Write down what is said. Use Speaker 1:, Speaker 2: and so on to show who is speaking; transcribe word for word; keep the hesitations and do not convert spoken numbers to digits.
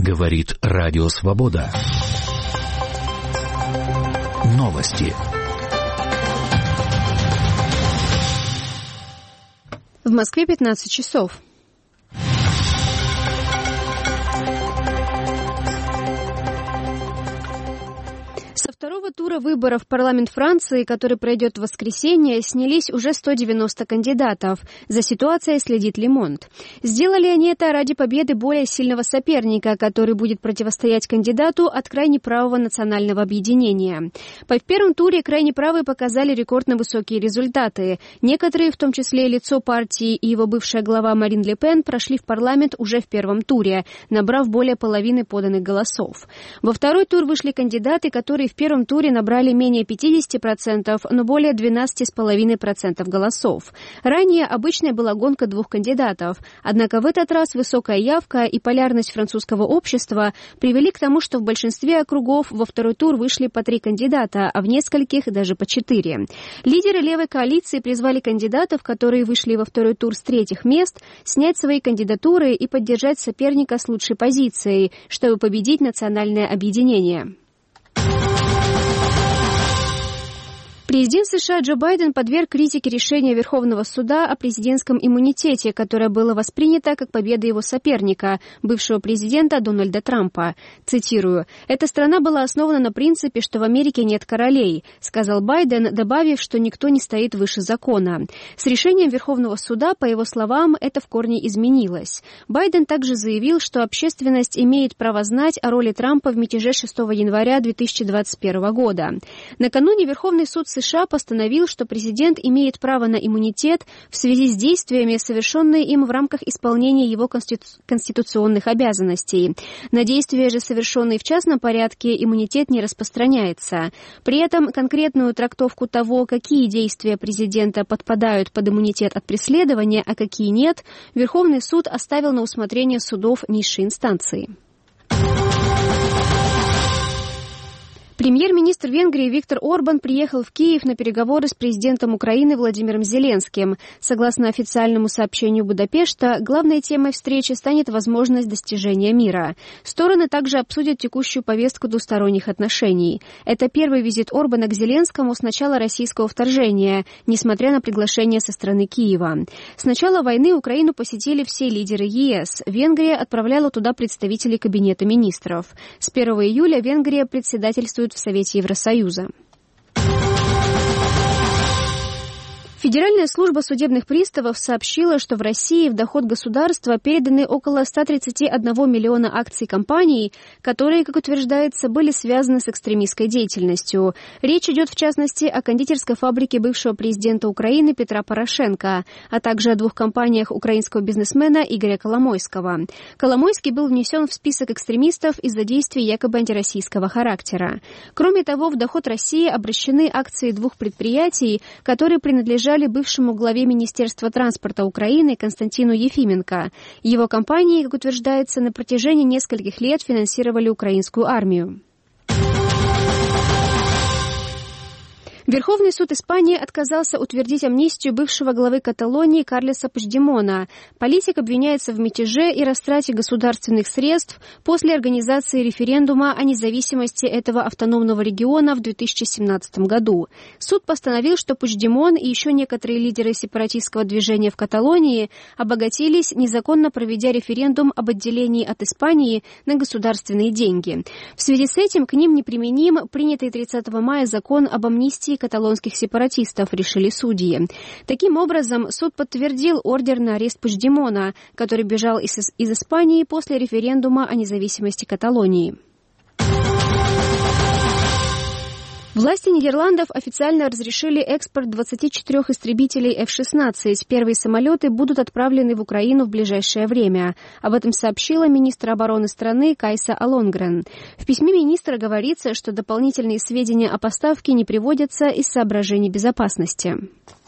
Speaker 1: Говорит Радио Свобода. Новости.
Speaker 2: В Москве пятнадцать часов. Со второго тура выборов в парламент Франции, который пройдет в воскресенье, снялись уже сто девяносто кандидатов. За ситуацией следит Le Monde. Сделали они это ради победы более сильного соперника, который будет противостоять кандидату от крайне правого национального объединения. В первом туре крайне правые показали рекордно высокие результаты. Некоторые, в том числе лицо партии и его бывшая глава Марин Ле Пен, прошли в парламент уже в первом туре, набрав более половины поданных голосов. Во второй тур вышли кандидаты, которые в В первом туре набрали менее пятьдесят процентов, но более двенадцать целых пять десятых процента голосов. Ранее обычной была гонка двух кандидатов. Однако в этот раз высокая явка и полярность французского общества привели к тому, что в большинстве округов во второй тур вышли по три кандидата, а в нескольких даже по четыре. Лидеры левой коалиции призвали кандидатов, которые вышли во второй тур с третьих мест, снять свои кандидатуры и поддержать соперника с лучшей позицией, чтобы победить национальное объединение. Президент США Джо Байден подверг критике решение Верховного суда о президентском иммунитете, которое было воспринято как победа его соперника, бывшего президента Дональда Трампа. Цитирую: «Эта страна была основана на принципе, что в Америке нет королей», сказал Байден, добавив, что никто не стоит выше закона. С решением Верховного суда, по его словам, это в корне изменилось. Байден также заявил, что общественность имеет право знать о роли Трампа в мятеже шестого января две тысячи двадцать первого года. Накануне Верховный суд США США постановил, что президент имеет право на иммунитет в связи с действиями, совершенные им в рамках исполнения его конститу... конституционных обязанностей. На действия же, совершенные в частном порядке, иммунитет не распространяется. При этом конкретную трактовку того, какие действия президента подпадают под иммунитет от преследования, а какие нет, Верховный суд оставил на усмотрение судов низшей инстанции. Премьер-министр Венгрии Виктор Орбан приехал в Киев на переговоры с президентом Украины Владимиром Зеленским. Согласно официальному сообщению Будапешта, главной темой встречи станет возможность достижения мира. Стороны также обсудят текущую повестку двусторонних отношений. Это первый визит Орбана к Зеленскому с начала российского вторжения, несмотря на приглашение со стороны Киева. С начала войны Украину посетили все лидеры ЕС. Венгрия отправляла туда представителей Кабинета министров. С первого июля Венгрия председательствует в Совете Евросоюза. Федеральная служба судебных приставов сообщила, что в России в доход государства переданы около ста тридцати одного миллиона акций компаний, которые, как утверждается, были связаны с экстремистской деятельностью. Речь идет, в частности, о кондитерской фабрике бывшего президента Украины Петра Порошенко, а также о двух компаниях украинского бизнесмена Игоря Коломойского. Коломойский был внесен в список экстремистов из-за действий якобы антироссийского характера. Кроме того, в доход России обращены акции двух предприятий, которые принадлежали бывшему главе Министерства транспорта Украины Константину Ефименко. Его компании, как утверждается, на протяжении нескольких лет финансировали украинскую армию. Верховный суд Испании отказался утвердить амнистию бывшего главы Каталонии Карлеса Пучдемона. Политик обвиняется в мятеже и растрате государственных средств после организации референдума о независимости этого автономного региона в две тысячи семнадцатом году. Суд постановил, что Пучдемон и еще некоторые лидеры сепаратистского движения в Каталонии обогатились, незаконно проведя референдум об отделении от Испании на государственные деньги. В связи с этим к ним неприменим принятый тридцатого мая закон об амнистии каталонских сепаратистов, решили судьи. Таким образом, суд подтвердил ордер на арест Пучдемона, который бежал из, из Испании после референдума о независимости Каталонии. Власти Нидерландов официально разрешили экспорт двадцати четырёх истребителей эф шестнадцать. Первые самолеты будут отправлены в Украину в ближайшее время. Об этом сообщила министр обороны страны Кайса Алонгрен. В письме министра говорится, что дополнительные сведения о поставке не приводятся из соображений безопасности.